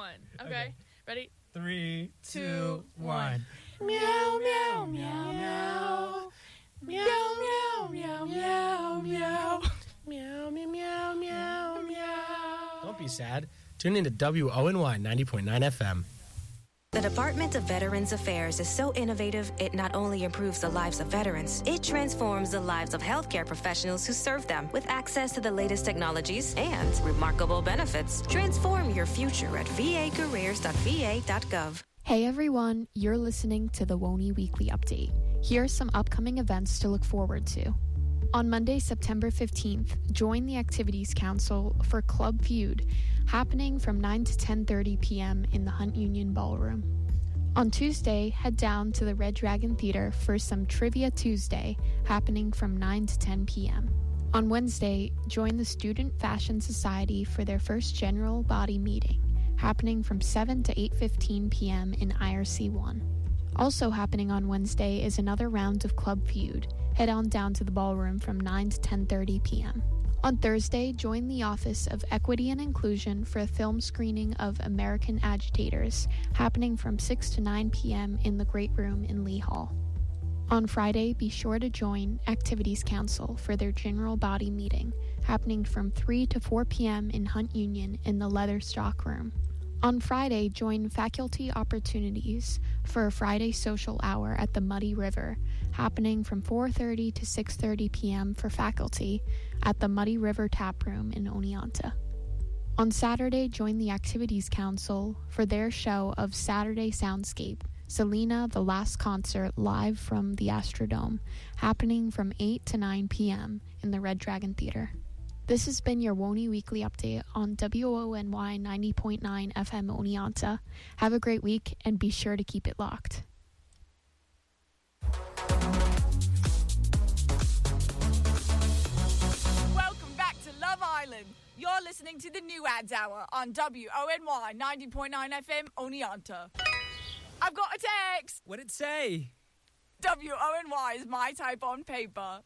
one. Okay. Ready? 3, 2, 1. Meow, meow, meow, meow. Meow, meow, meow, meow, meow. Meow, meow, meow, meow, meow. Don't be sad. Tune into WONY 90.9 FM. The Department of Veterans Affairs is so innovative, it not only improves the lives of veterans, it transforms the lives of healthcare professionals who serve them with access to the latest technologies and remarkable benefits. Transform your future at vacareers.va.gov. Hey everyone, you're listening to the WONY Weekly Update. Here are some upcoming events to look forward to. On Monday, September 15th, join the Activities Council for Club Feud, happening from 9 to 10:30 p.m. in the Hunt Union Ballroom. On Tuesday, head down to the Red Dragon Theater for some Trivia Tuesday, happening from 9 to 10 p.m. On Wednesday, join the Student Fashion Society for their first general body meeting, happening from 7 to 8:15 p.m. in IRC 1. Also happening on Wednesday is another round of Club Feud. Head on down to the ballroom from 9 to 10:30 p.m. On Thursday, join the Office of Equity and Inclusion for a film screening of American Agitators, happening from 6 to 9 p.m. in the Great Room in Lee Hall. On Friday, be sure to join Activities Council for their general body meeting, happening from 3 to 4 p.m. in Hunt Union in the Leather Stock Room. On Friday, join Faculty Opportunities for a Friday social hour at the Muddy River, happening from 4:30 to 6:30 p.m. for faculty at the Muddy River Tap Room in Oneonta. On Saturday, join the Activities Council for their show of Saturday Soundscape, Selena the Last Concert live from the Astrodome, happening from 8 to 9 p.m. in the Red Dragon Theater. This has been your WONY Weekly Update on WONY 90.9 FM Oneonta. Have a great week and be sure to keep it locked. Welcome back to Love Island. You're listening to the New Ads Hour on WONY 90.9 FM Oneonta. I've got a text. What'd it say? WONY is my type on paper.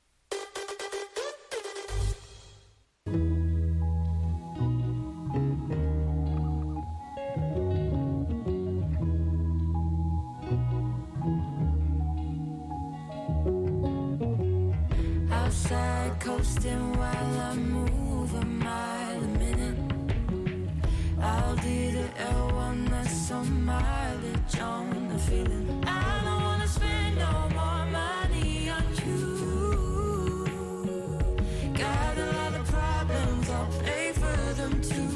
Outside coasting while I move a mile a minute. I'll do the L1, that's some mileage on the feeling. I don't wanna spend no more money on you. Got a lot of problems, I'll pay for them too.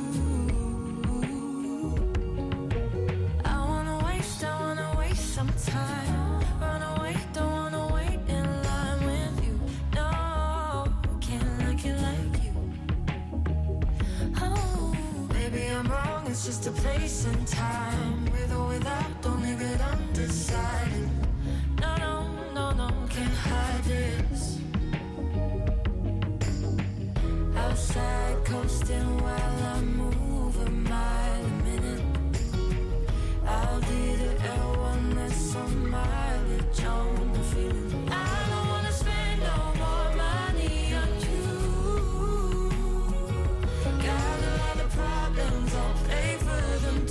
I wanna waste some time. Run away, don't wanna wait in line with you. No, can't like it like you. Oh, baby, I'm wrong, it's just a place and time. With or without, don't leave it undecided. No, can't hide this. Outside coasting while I move a mile a minute. I'll do the L1, that's some mileage on the feeling. I don't wanna spend no more money on you. Got a lot of problems, I'll pay for them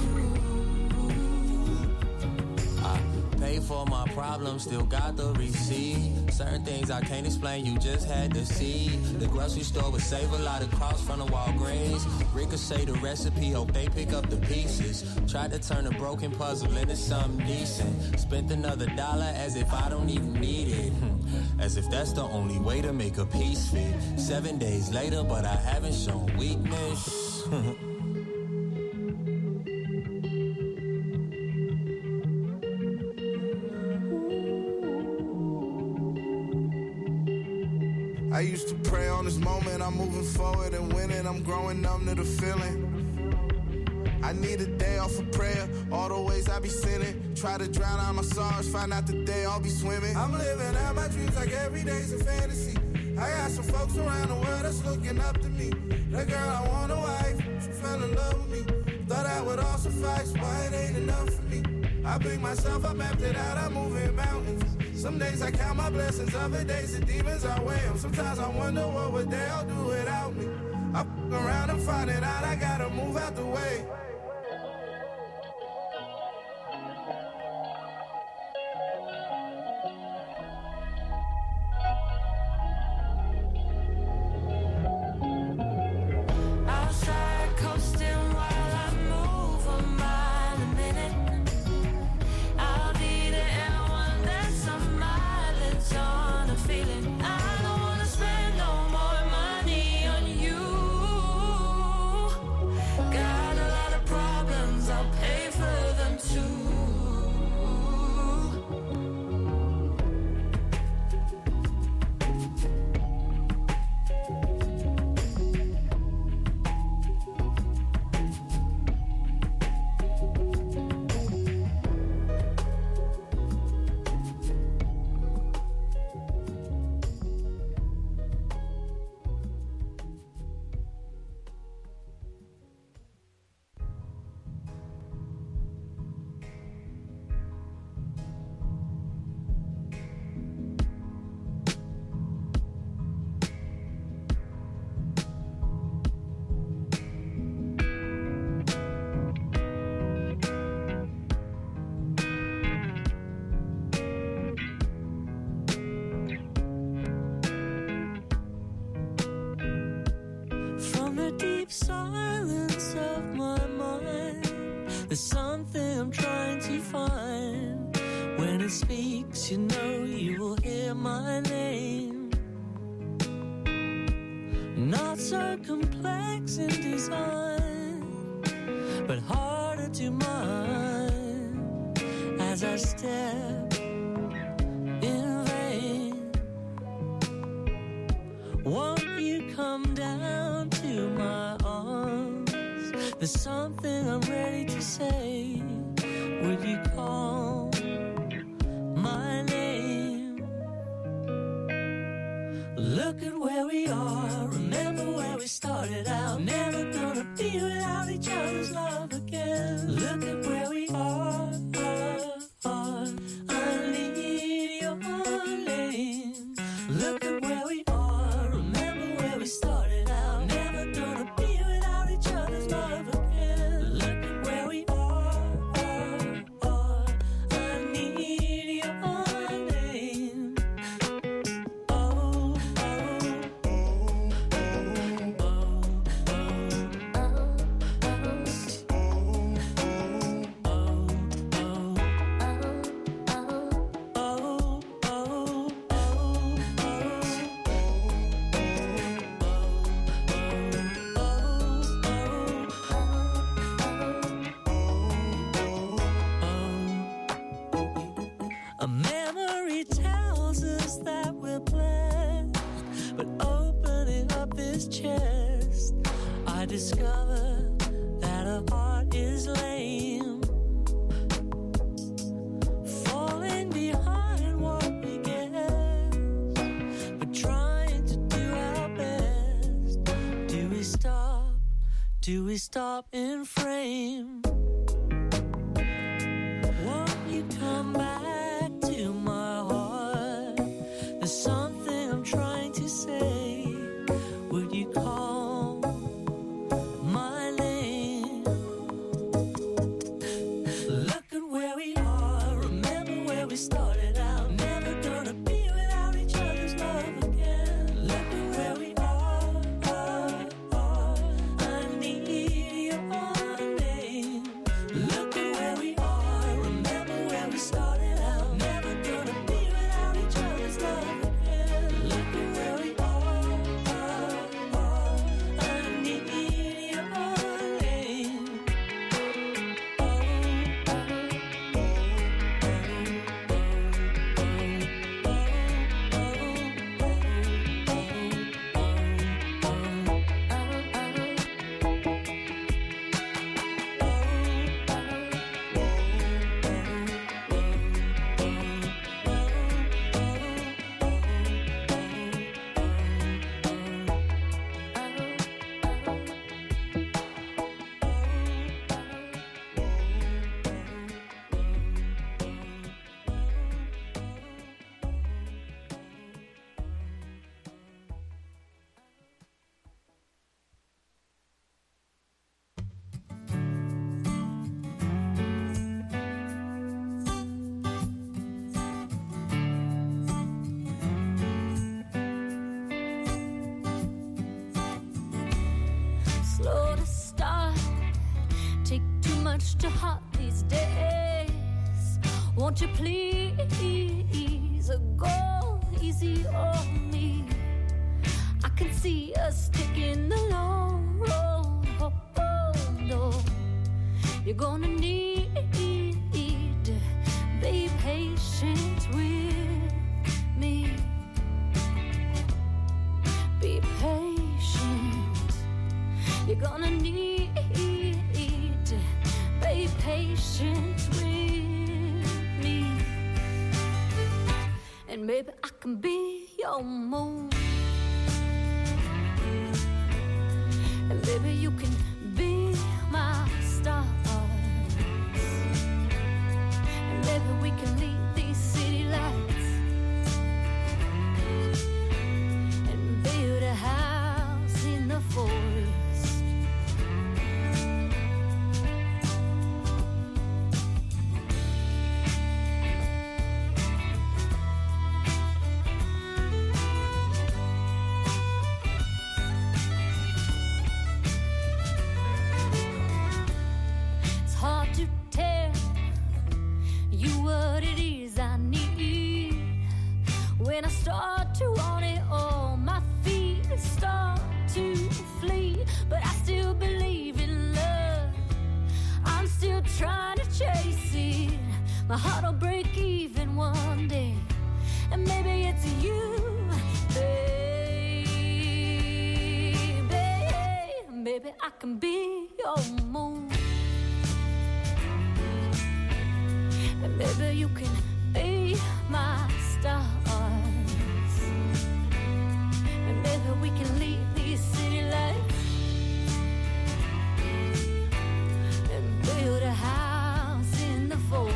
too. I pay for my problems, still got the receipt. Certain things I can't explain, you just had to see. The grocery store would save a lot across from the Walgreens. Ricochet the recipe, hope they pick up the pieces. Tried to turn a broken puzzle into something decent. Spent another $1 as if I don't even need it. As if that's the only way to make a piece fit. 7 days later, but I haven't shown weakness. I used to pray on this moment, I'm moving forward and winning, I'm growing numb to the feeling. I need a day off of prayer, all the ways I be sinning. Try to drown out my sorrows, find out the day I'll be swimming. I'm living out my dreams like every day's a fantasy. I got some folks around the world that's looking up to me. The girl I want a wife, she fell in love with me. Thought that would all suffice, why it ain't enough for me. I pick myself, I mapped it out, I'm moving mountains. Some days I count my blessings, other days the demons I weigh them. Sometimes I wonder what would they all do without me. I f*** around and find it out, I gotta move out the way. There's something I'm trying to find. When it speaks, you know you will hear my name. Not so complex in design, but harder to mind as I step in vain. Won't you come down to my arms? There's something I'm ready to say. Would you call my name? Look at where we are. Remember where we started out. Never gonna be without each other's love again. Look at where we are. I need your name. Look at where we are. Remember where we started out. Never gonna be without each other's love again. Look at where we are. I need your name. Oh, a memory tells us that we're blessed, but opening up his chest, I discover that our heart is lame. Falling behind what we guess, but trying to do our best. Do we stop? Do we stop in frame? Won't you come back to my heart? There's something I'm trying to say. Would you call my name? Look at where we are. Remember where we started out. Never gonna be without each other's love again. Look at where we are. I need your name. Look at where we are. Remember where we started out. Never gonna be without each other's love again. Look at where we are. I need your name. Slow to start, take too much to heart these days. Won't you please go easy on me? I can see us taking the long road. Oh, no, you're gonna need be patient with me. Be patient. You're gonna need to be patient with me. And maybe I can be your moon. And maybe you can be my stars. And maybe we can leave these city lights and build a house in the forest. you want it all. My feet start to flee, but I still believe in love. I'm still trying to chase it. My heart will break even one day, and maybe it's you, baby. Baby, I can be your moon, and maybe you can be my stars, and maybe we can leave these city lights and build a house in the forest.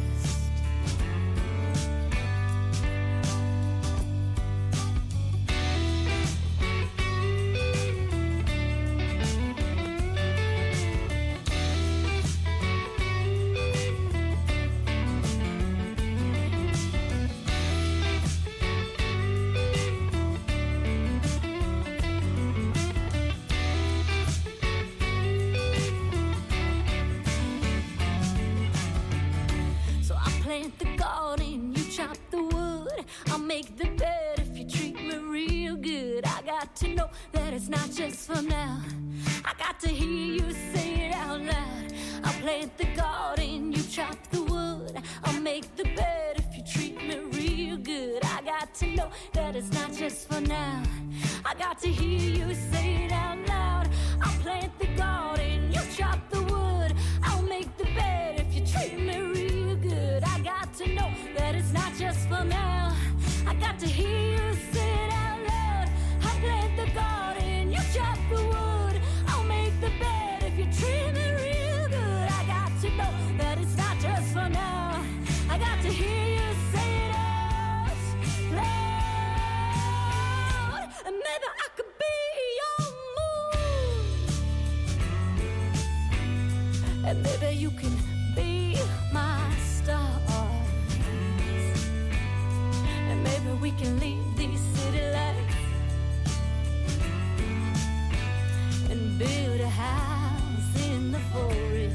Plant the garden, you chop the wood. I'll make the bed if you treat me real good. I got to know that it's not just for now. I got to hear you say it out loud. I'll plant the garden, you chop the wood. I'll make the bed if you treat me real good. I got to know that it's not just for now. I got to hear you say it out loud. I'll plant the garden, you chop the wood. I'll make the bed if you treat me real good. I got to know that it's not just for now. I got to hear you say it out loud. I'll plant the garden, you chop the wood. I'll make the bed if you treat me real good. I got to know that it's not just for now. I got to hear you say it out loud. And maybe I could be your moon, and maybe you can be my stars, and maybe we can leave these city lights and build a house in the forest.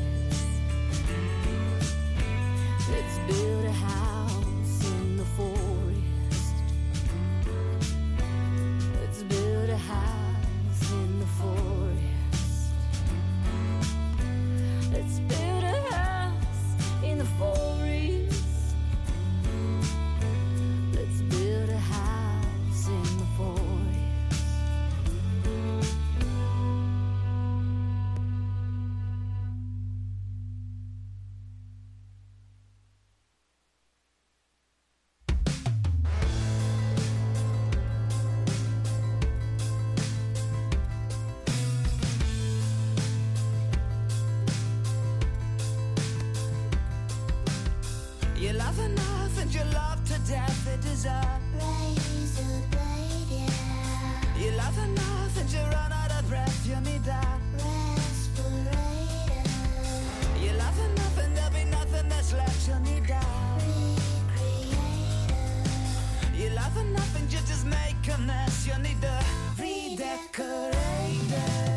Let's build a house in the forest. Let's build a house in the forest. Let's build a house in the forest. Let's build a house in the forest. You love enough and you love to death, it is a razor blade, yeah. You love enough and you run out of breath, you need a respirator. You love enough and there'll be nothing that's left, you need a recreator. You love enough and you just make a mess, you need a redecorator.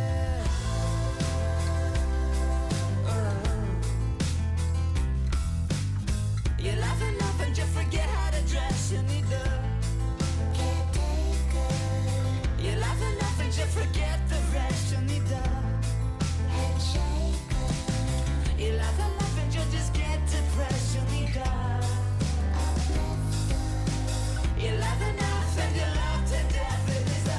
You love enough and you forget how to dress, you need the caretaker. You love enough and you forget the rest, you need the handshaker. You love enough and you just get depressed, you need the uplifter. You love enough and you love to death, it is a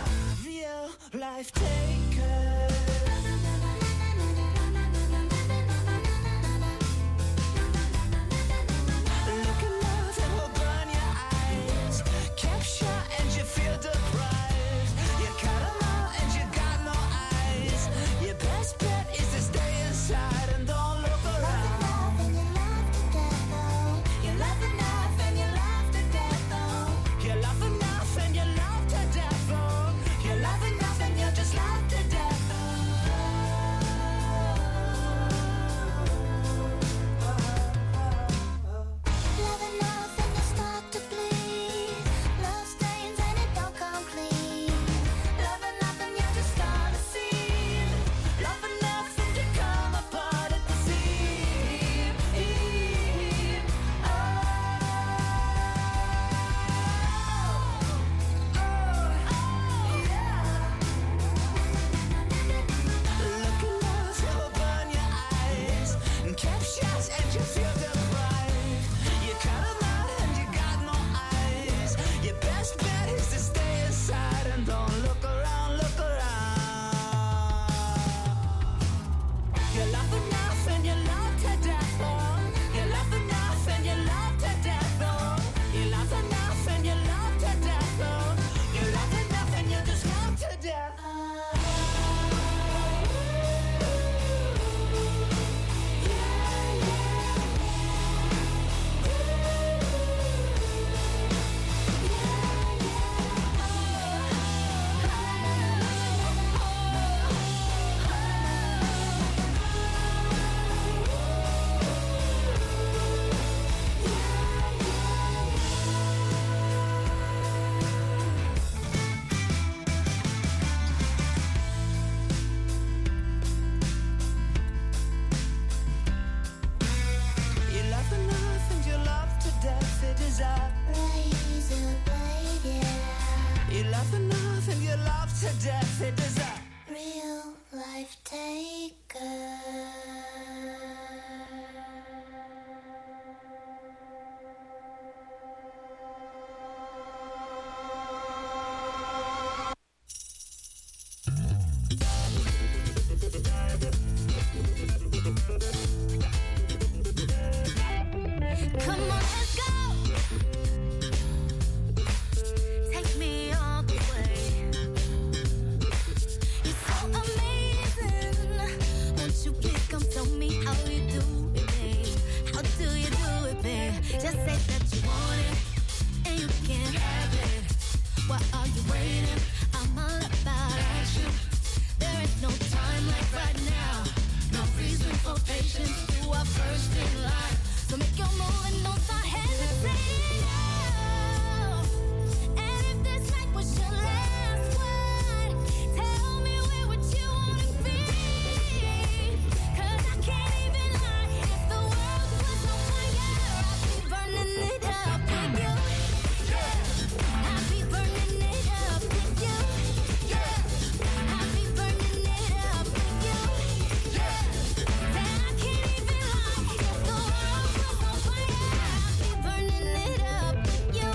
waiting, I'm all about action. There is no time like right now. No reason for patience. You are first in line. So make your move and don't start hesitating now. And if this night was your last one, tell me where would you wanna be? 'Cause I can't even lie. If the world was on fire, I'd be burning it up with you. Yeah, I'd be burning it up with you. Yeah, I'd be burning it up with you. Yeah, and I can't even lie. If the world was on fire, I'd be burning it up with you.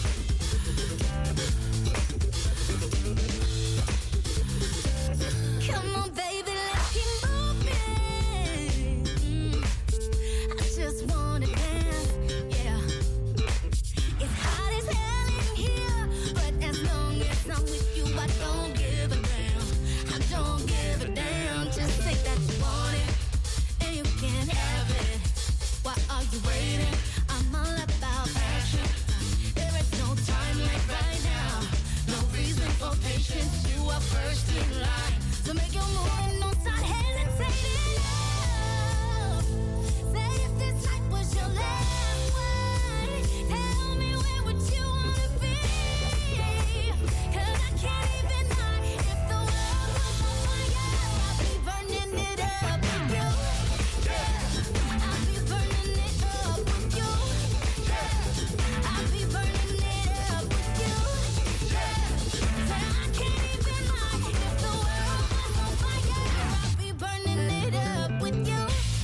Come on, baby, let's keep moving. I just wanna dance, yeah. It's hot as hell in here, but as long as I'm with you, I don't give a damn. I don't give a damn. Just say that you want it, and you can have it. Why are you waiting? I'm all about action. There is no time like right now. No reason for patience. You are first in line. So make your move and don't start hesitating now. Say if this night was your last one, tell me where would you wanna be? 'Cause I can't even lie. If the world was on fire, I'd be burning it up with you. Yeah, I'd be burning it up with you. Yeah, I'd be burning it up with you. Yeah, say I can't even lie. If the world was on fire, I'd be burning it up with you.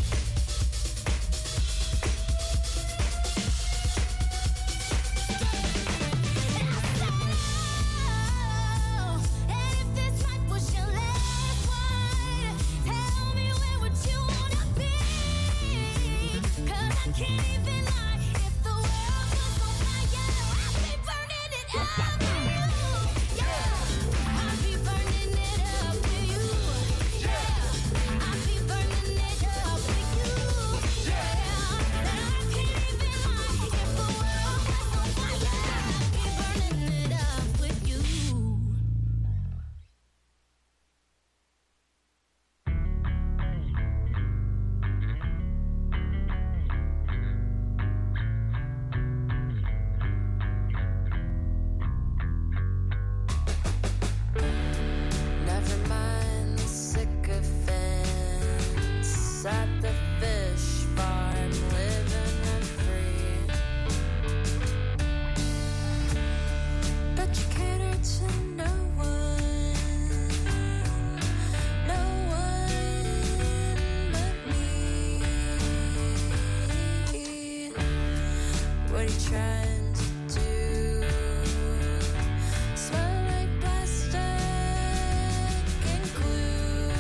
And if this night was your last one, tell me where would you wanna be? 'Cause I can't even lie. If the world was on fire, I'd be burning it up with you. Yeah, I'd be burning it up with you. Yeah, I'd be burning it up with you. Yeah, and I can't even lie. If the world was on fire, I'd be burning it up with you. Never mind the sycophants at the fish farm, living and free. But you cater to no one but me. What are you trying to do? Smell like plastic and glue.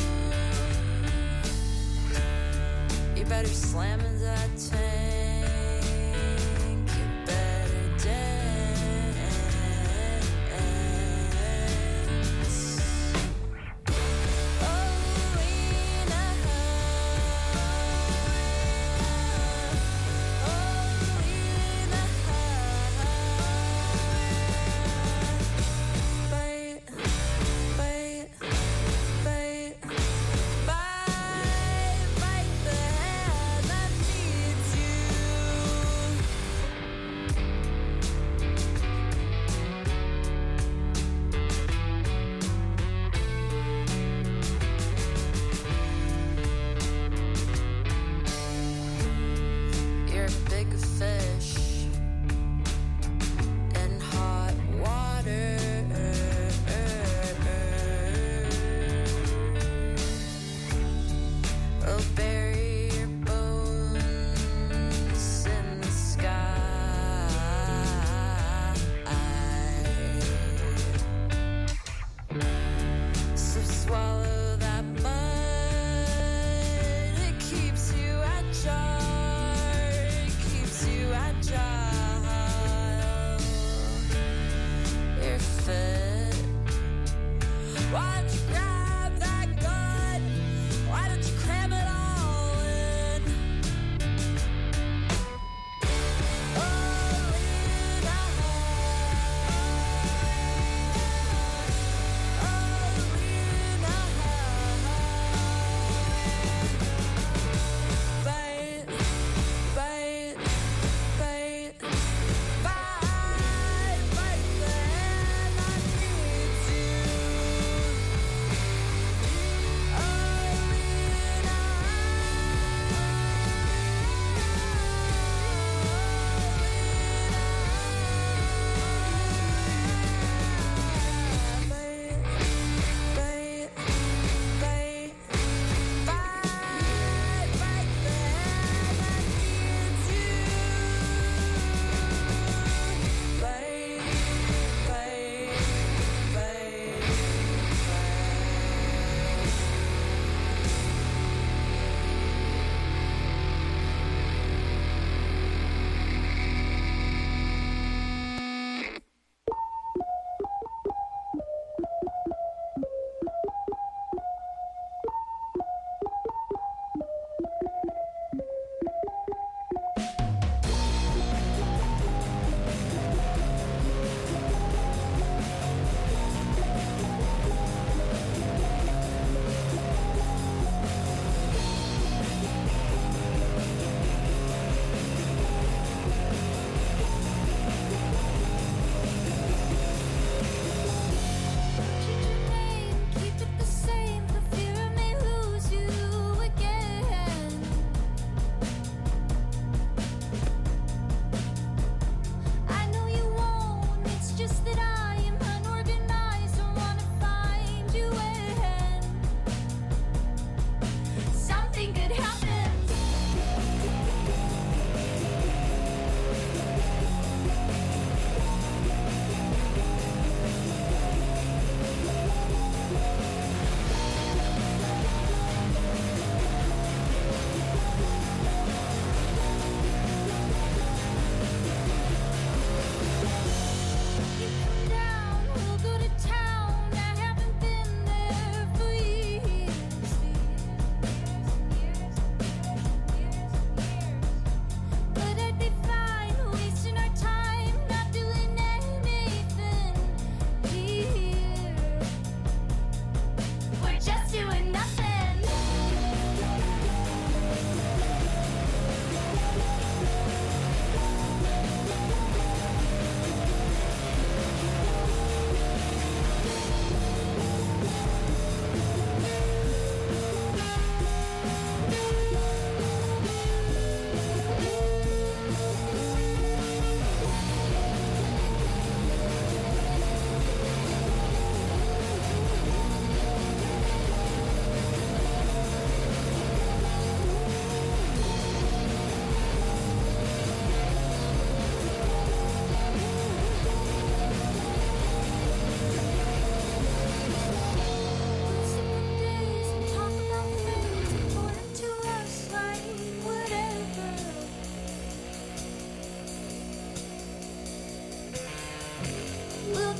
You better slam into that tank. You better dance. Oh, in a bite, bite, bite, bite, bite the hand that feeds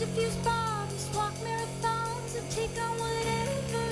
a few spots, walk marathons, and take on whatever.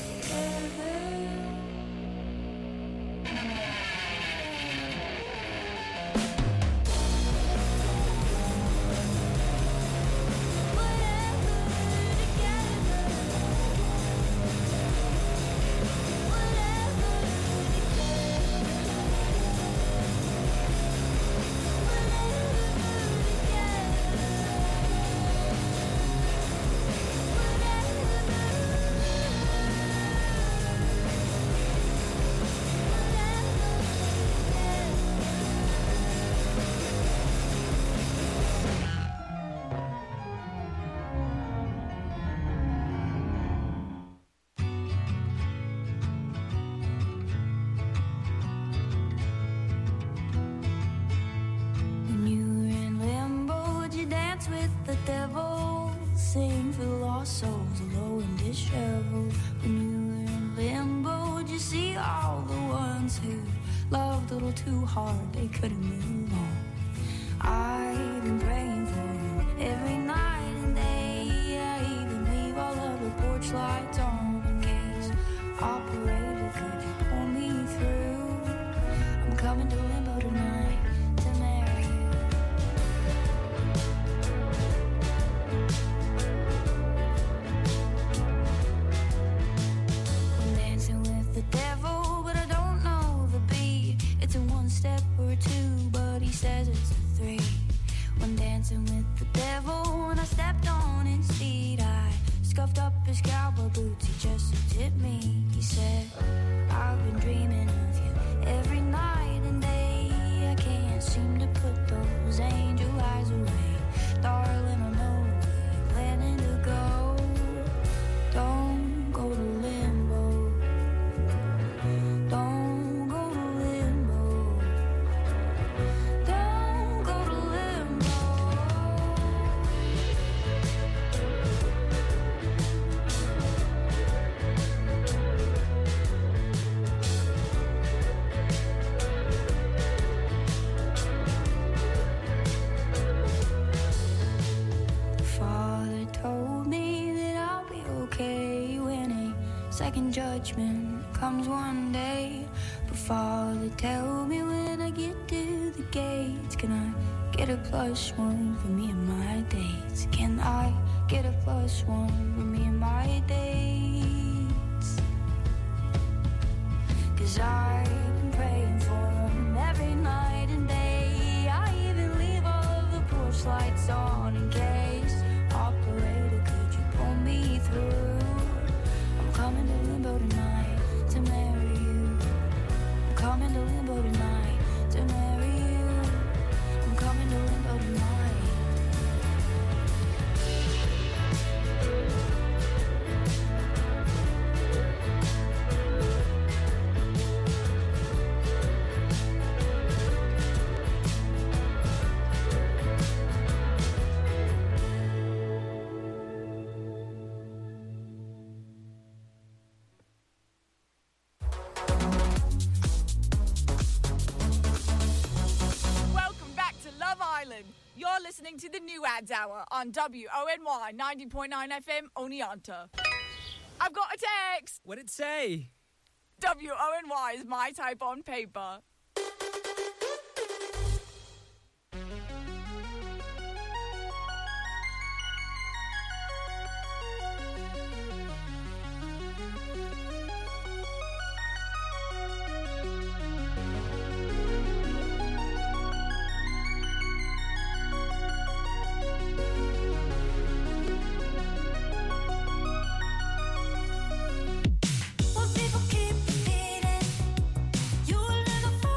When you were in limbo, would you dance with the devil? Sing for the lost souls, low and disheveled. When you were in limbo, would you see all the ones who loved a little too hard, they couldn't move on? I've been praying for them every night and day. I even leave all of the porch lights on in case. Operator, could you pull me through? I'm coming to limbo tonight to marry you. I'm dancing with the devil, but I don't know the beat. It's a one step or two, but he says it's a three. When dancing with the devil, when I stepped on his feet, I scuffed up his cowboy boots. He just looked at me. He said, I've been dreaming of you every night and day. I can't seem to put those angel eyes away. Darling, I know where you're planning to go. Don't go to limbo. Don't go to limbo. Don't go to limbo. Father told me that I'll be okay when a second judgment comes one day. But Father, tell me when I get to the gates, can I get a +1 for me and my dates? Can I get a +1 for me and my dates? 'Cause I've been praying for them every night and day. I even leave all of the porch lights on in case. Operator, could you pull me through? I'm coming to limbo tonight to marry you. I'm coming to limbo tonight to marry you. I'm coming to limbo tonight. Welcome back to Love Island. You're listening to the New Ads Hour on WONY 90.9 FM Oneonta. I've got a text. What'd it say? WONY is my type on paper. When people keep repeating, you will never fall.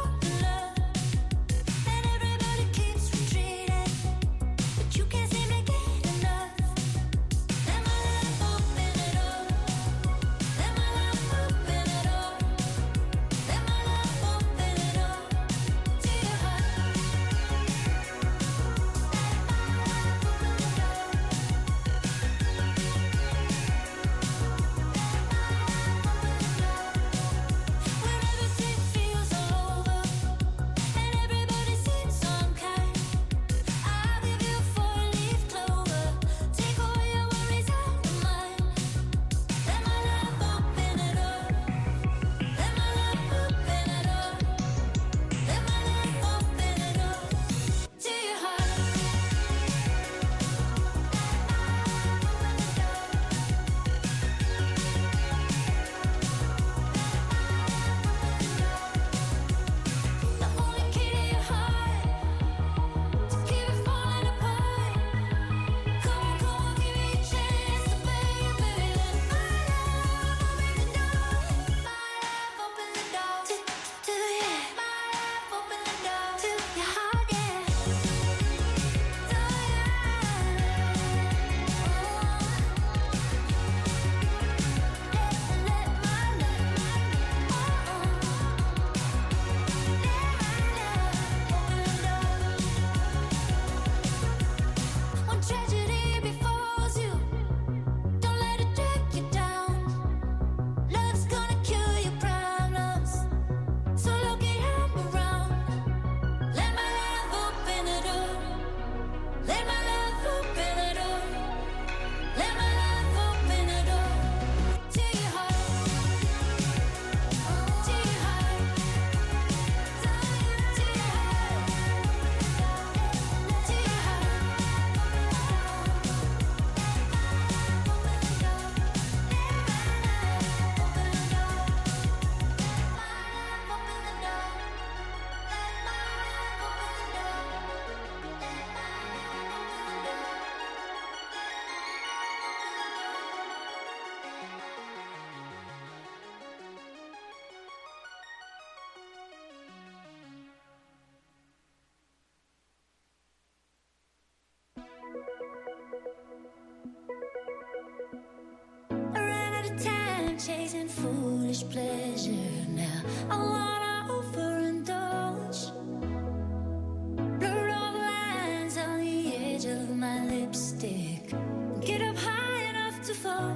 foolish pleasure now. I wanna overindulge. Blur all the lines on the edge of my lipstick. Get up high enough to fall.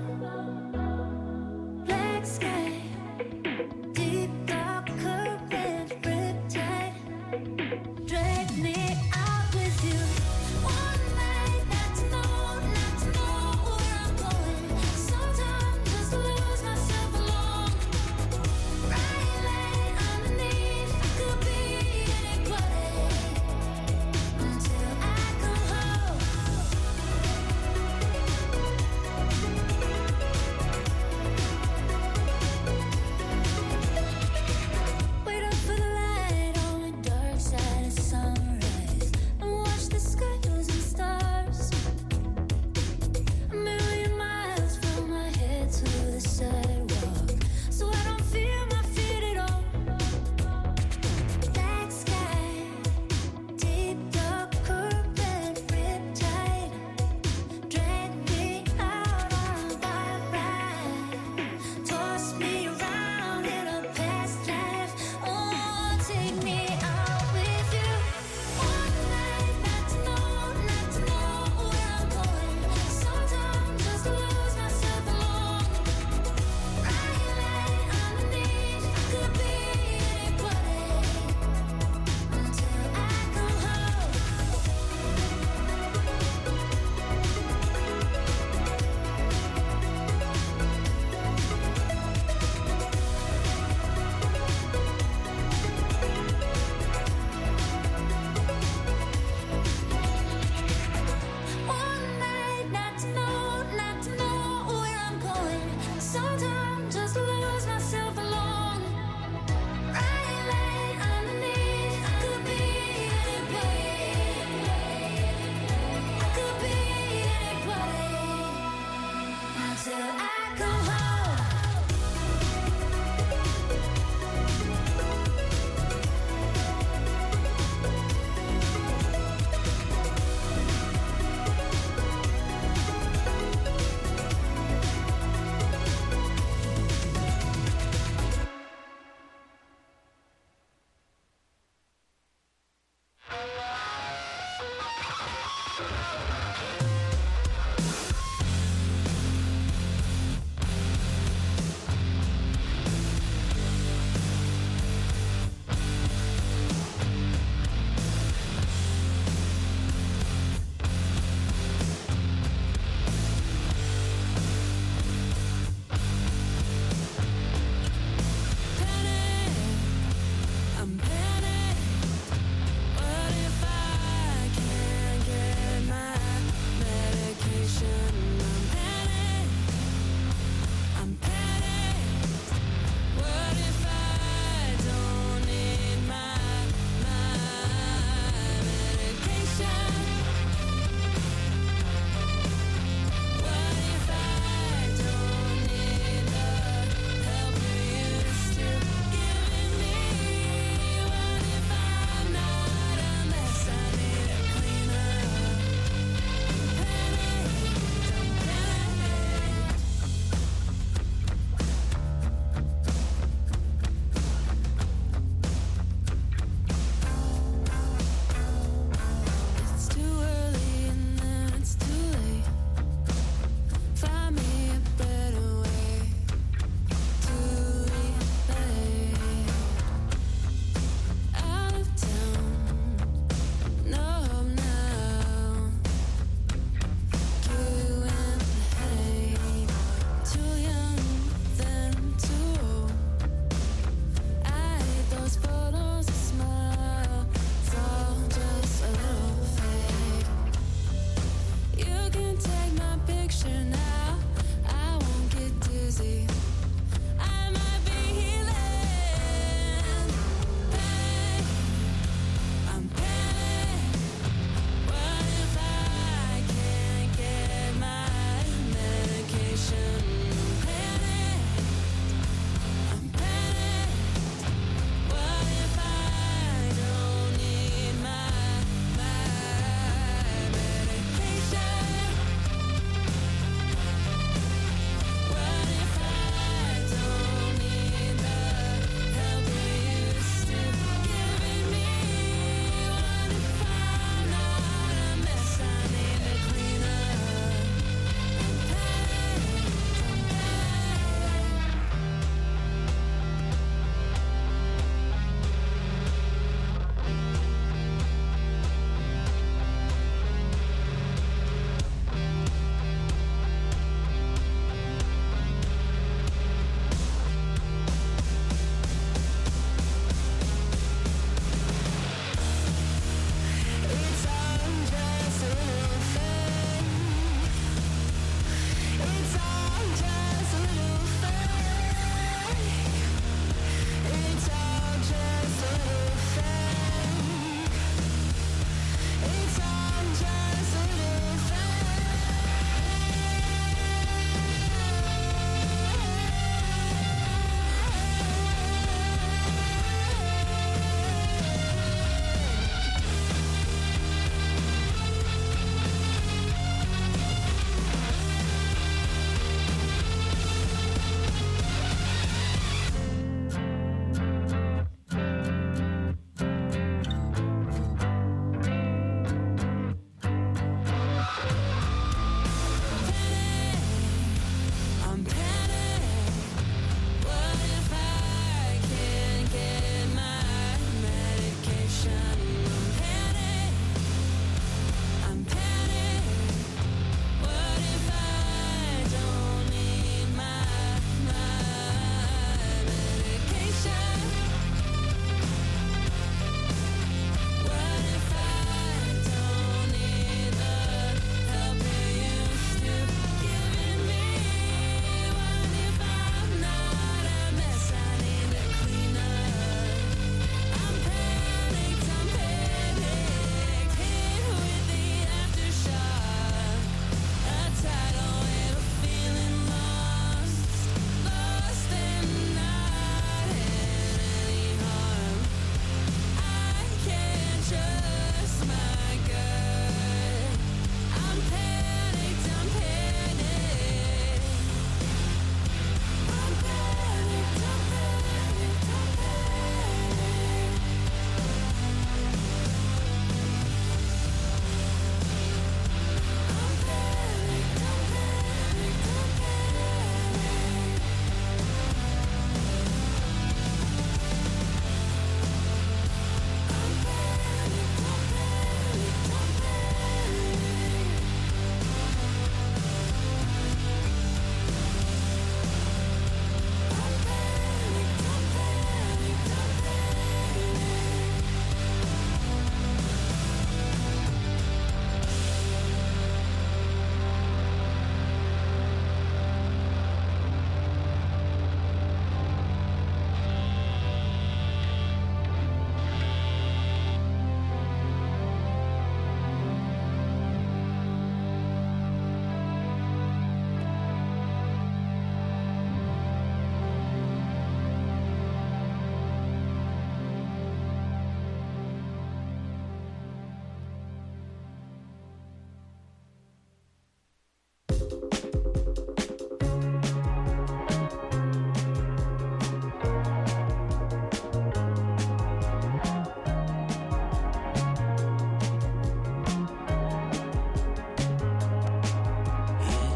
Black sky, deep dark current, riptide. Drag me out with you. One night, not to know where I'm going. Sometimes just lose myself along. Bright light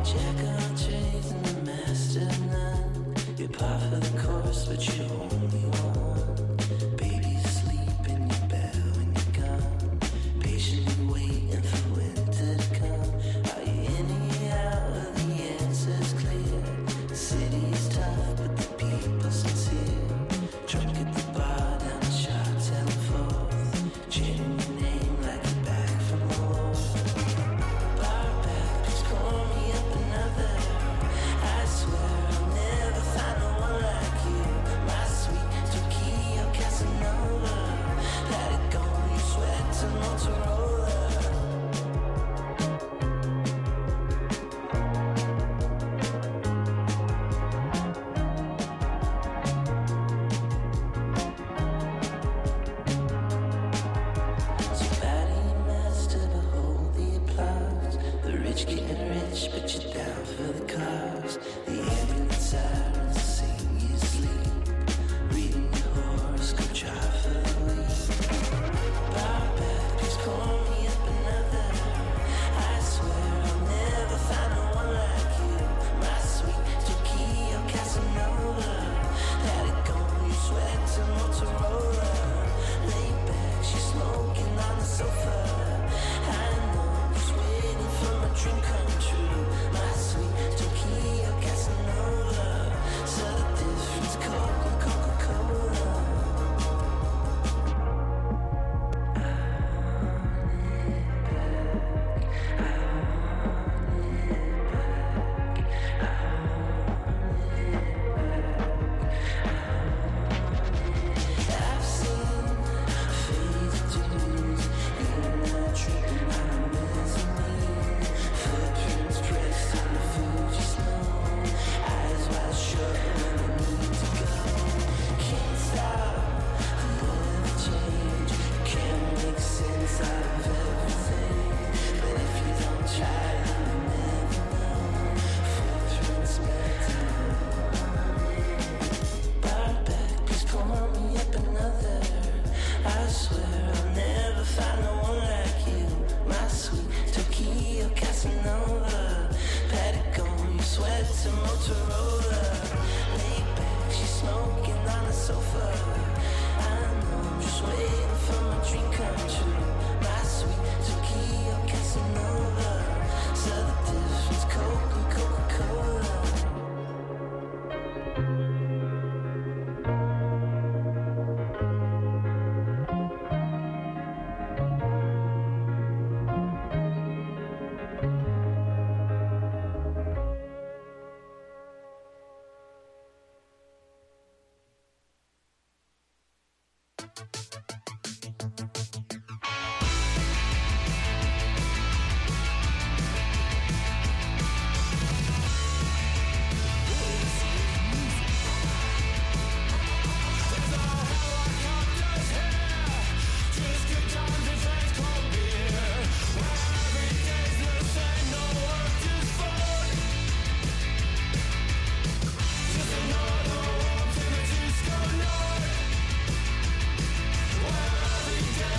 Jack on chains and the master nun. You're par for the course, but you only one. Baby's asleep in your bed when you're gone. Patiently waiting for winter to come. Are you in or out? Well, the answer's clear. The city's tough, but the people sincere. Drunk at the bar, down the shop, telling forth. Chanting your name like you're back from the war. Bar back, please call me up another. I swear I'll never find no one like you. My sweet Tokyo Casanova. Let it go, you sweat to Motorola. So bad you master, behold the applause. The rich getting rich, but you're down for the cause. The ambulance sirens sing you sleep. Reading your horoscope, try for the week. Bar back, please call me up another. I swear I'll never find no one like you. My sweet Tokyo Casanova. Let it go, you sweat to Motorola. Lay back, she's smoking on the sofa. I know, just waiting for my dream come true. My sweet Tokyo Casanova. So the difference, Coke and Coca-Cola. I've seen faded dudes in a trip on mezzanine. Footprints pressed on the Fuji snow. Eyes wide shut when I need to go. Can't stop, never change. Can't make sense out of everything. But if you don't try, you'll never know. Footprints back bar back, please call me up another. I swear I'll never find no one like you. My sweet Tokyo Casanova. Patagon, you sweat to Motorola. Lay back, she's smoking on the sofa. I know, I'm just waiting for my dream come true. My sweet Tokyo Casanova. So the difference, Coke and Coca-Cola. Every day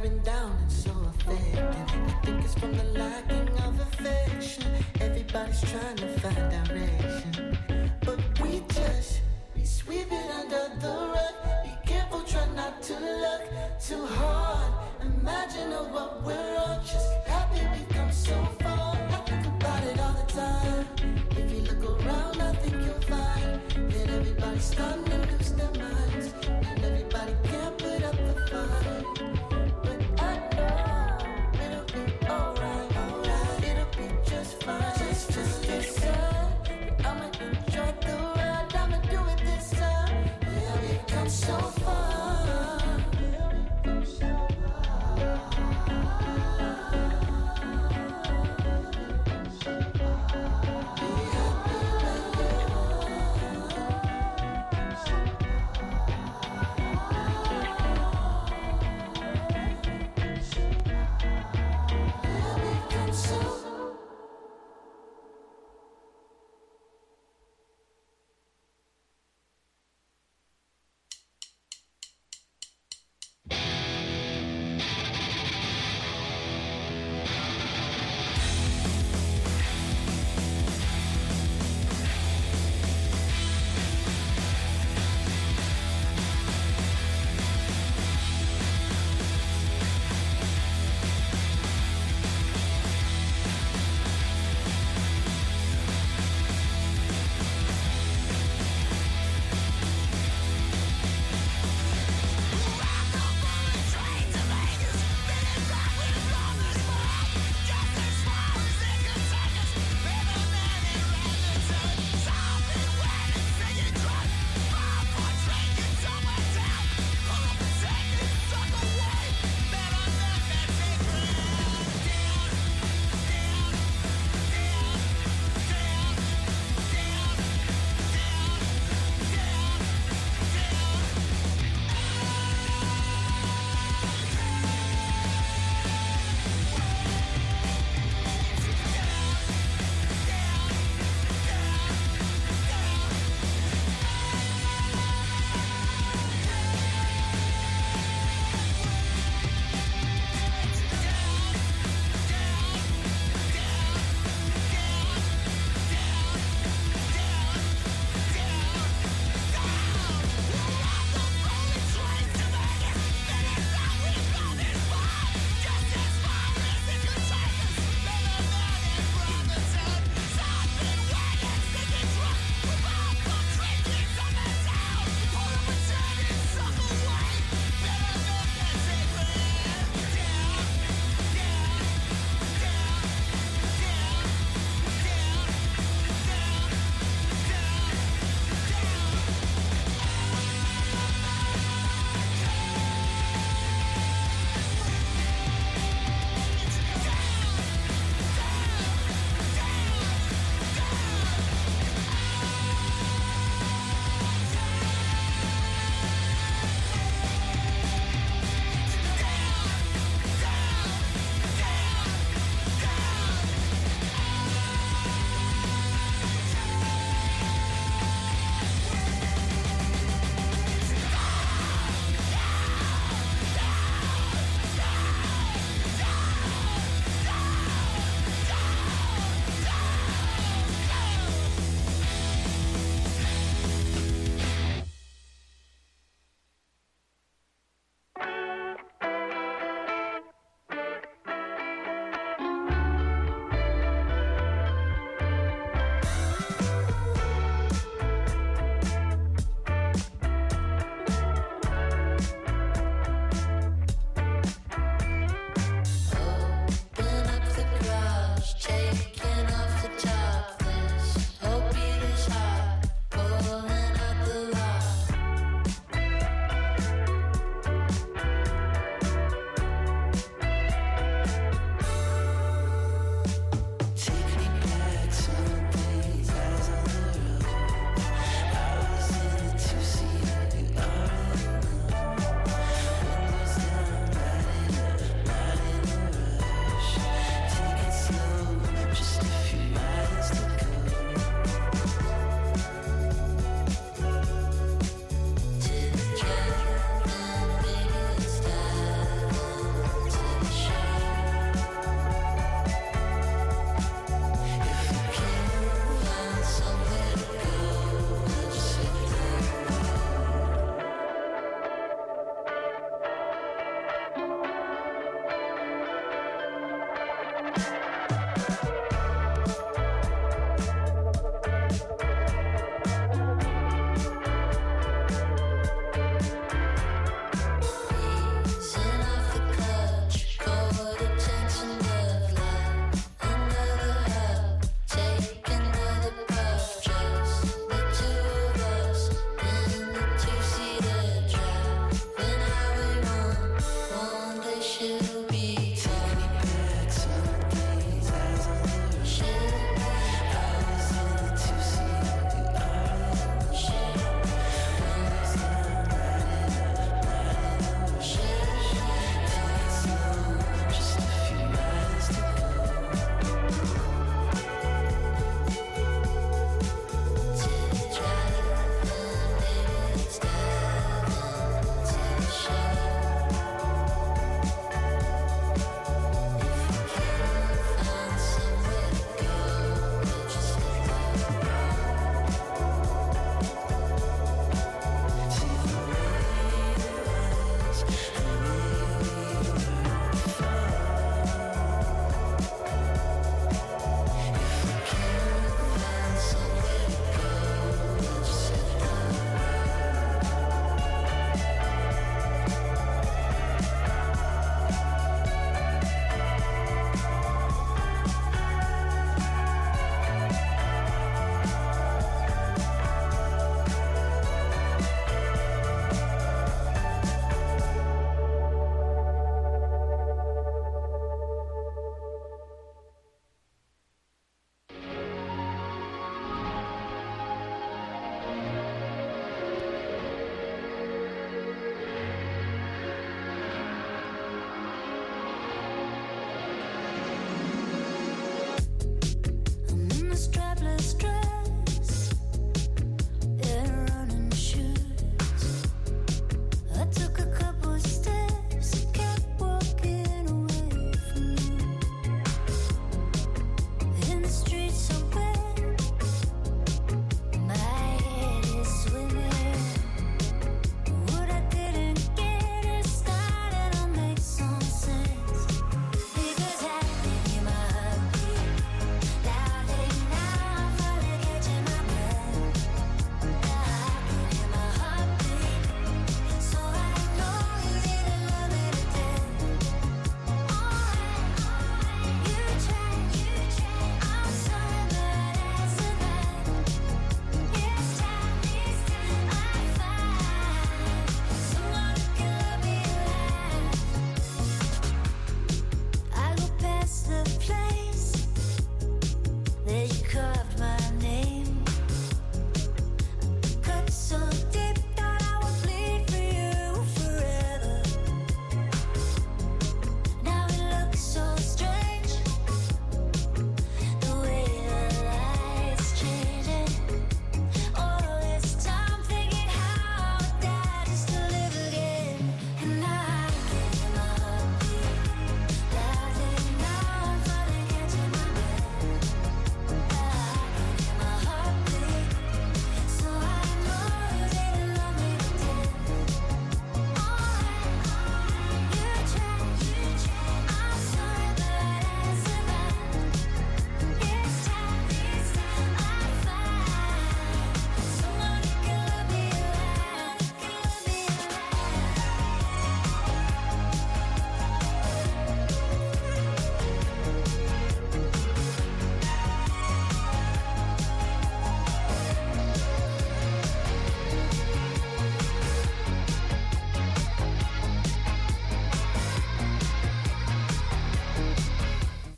wearing down and so affected. I think it's from the lacking of affection. Everybody's trying to find direction, but we sweep it under the rug. Be careful, try not to look too hard. Imagine what we're on, just happy we've come so far. I think about it all the time. If you look around, I think you'll find that everybody's starting to lose their minds, and everybody can't put up the fight. But I know it'll be alright, it'll be just fine. Just listen, I'ma enjoy the ride, I'ma do it this time. Yeah,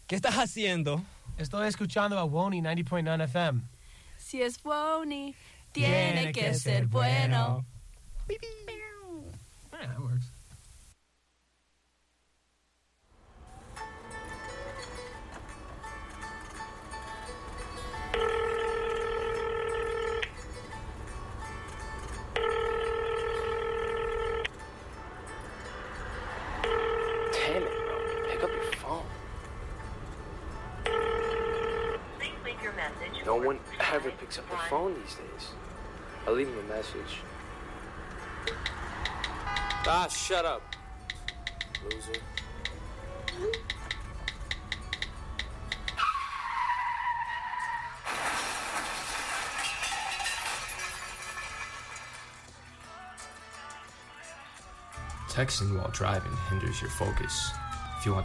¿Qué estás haciendo? Estoy escuchando a Wony 90.9 FM. Si es Wony, tiene que ser bueno. Yeah, that works. Damn it, bro. Pick up your phone. Please leave your message. No one ever picks up the phone these days. I'll leave him a message. Ah, shut up, loser. Texting while driving hinders your focus.